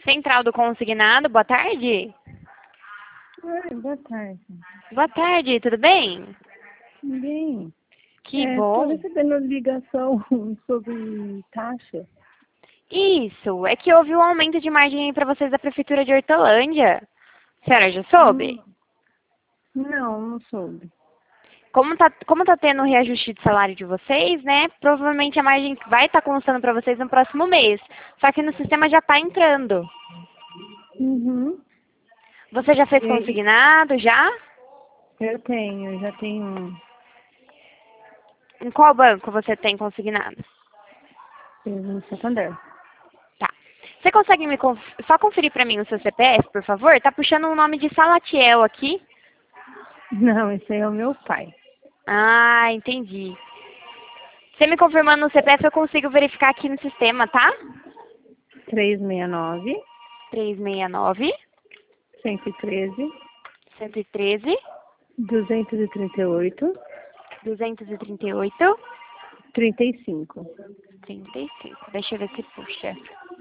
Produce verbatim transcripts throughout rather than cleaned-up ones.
Central do Consignado, boa tarde. Oi, boa tarde. Boa tarde, tudo bem? Bem, Que estou bom. recebendo ligação sobre taxa. Isso, é que houve um aumento de margem para vocês da Prefeitura de Hortolândia. A senhora já soube? Hum, Não, não soube. Como tá, como tá tendo o reajuste de salário de vocês, né? Provavelmente a margem vai estar constando para vocês no próximo mês. Só que no sistema já está entrando. Uhum. Você já fez E, consignado, já? eu tenho, eu já tenho um, Em qual banco você tem consignado? tenho um Santander. Tá. Você consegue me conf... só conferir para mim o seu C P F, por favor? Tá puxando o nome de Salatiel aqui. Não, esse aí é o meu pai. Ah, entendi. Você me confirmando o C P F, eu consigo verificar aqui no sistema, tá? trezentos e sessenta e nove, três seis nove, cento e treze, um um três, duzentos e trinta e oito, duzentos e trinta e oito, trinta e cinco. trinta e cinco. Deixa eu ver se puxa.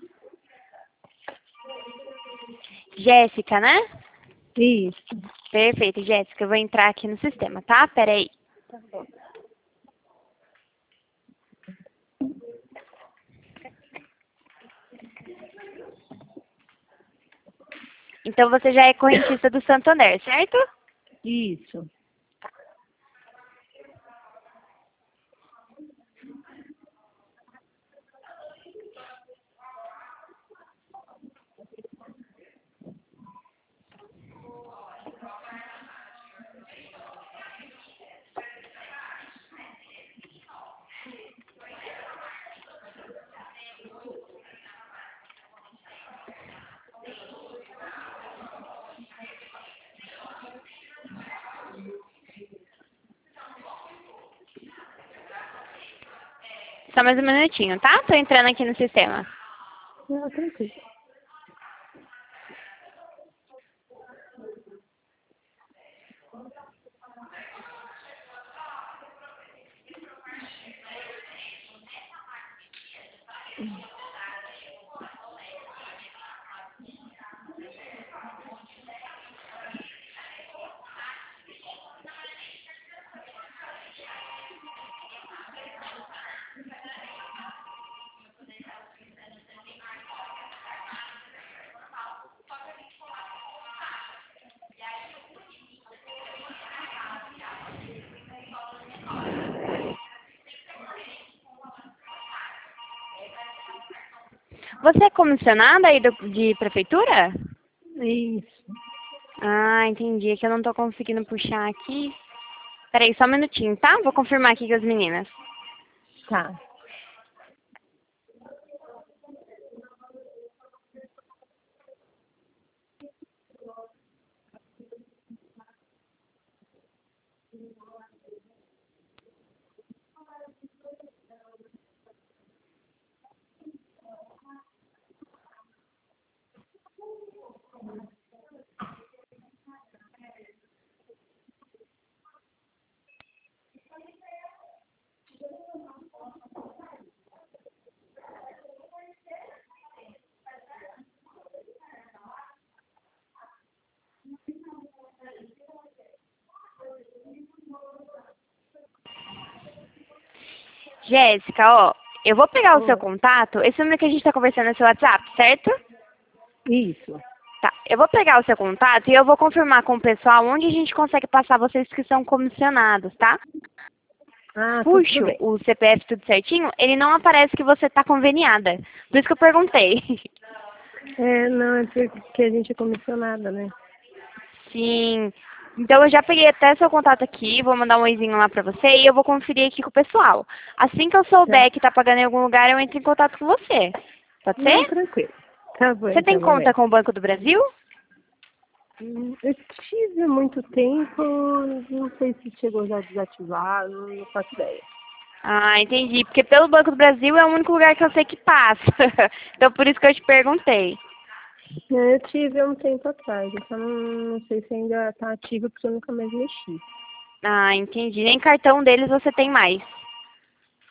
Jéssica, né? Isso. Perfeito, Jéssica. Eu vou entrar aqui no sistema, tá? Pera aí. Tá bom. Então você já é correntista do Santander, certo? Isso. Só mais um minutinho, tá? Tô entrando aqui no sistema. Não, tranquilo. Você é comissionada aí do, de prefeitura? Isso. Ah, entendi. É que eu não tô conseguindo puxar aqui. Peraí, só um minutinho, tá? Vou confirmar aqui com as meninas. Tá. Jéssica, ó, eu vou pegar o seu Oi. contato. Esse número que a gente tá conversando é seu WhatsApp, certo? Isso. Tá, eu vou pegar o seu contato e eu vou confirmar com o pessoal onde a gente consegue passar vocês que são comissionados, tá? Ah, tudo, tudo Puxo bem. o C P F tudo certinho, ele não aparece que você tá conveniada. Por isso que eu perguntei. É, não, é porque a gente é comissionada, né? Sim. Então eu já peguei até seu contato aqui, vou mandar um oizinho lá pra você e eu vou conferir aqui com o pessoal. Assim que eu Tá. souber que tá pagando em algum lugar, eu entro em contato com você. Pode Não, ser? tranquilo. Tá bom, Você tem então, conta Babé. com o Banco do Brasil? Hum, Eu tive há muito tempo, não sei se chegou já a desativar, não, não faço ideia. Ah, entendi. Porque pelo Banco do Brasil é o único lugar que eu sei que passa. Então por isso que eu te perguntei. É, eu tive há um tempo atrás, eu só não, não sei se ainda tá ativo porque eu nunca mais mexi. Ah, entendi. Nem cartão deles você tem mais.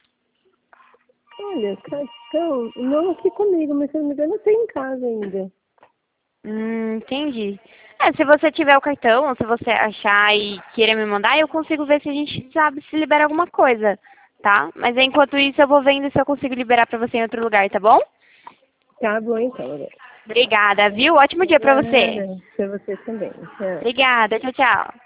Olha, cartão, não aqui comigo, mas se eu não me engano eu tenho em casa ainda. Hum, entendi. É, se você tiver o cartão, ou se você achar e queira me mandar, eu consigo ver se a gente sabe se libera alguma coisa, tá? Mas enquanto isso eu vou vendo se eu consigo liberar pra você em outro lugar, tá bom? Tá bom então, Lorena. Obrigada, viu? Ótimo dia pra você. Nada, pra você também. Tchau. Obrigada, tchau, tchau.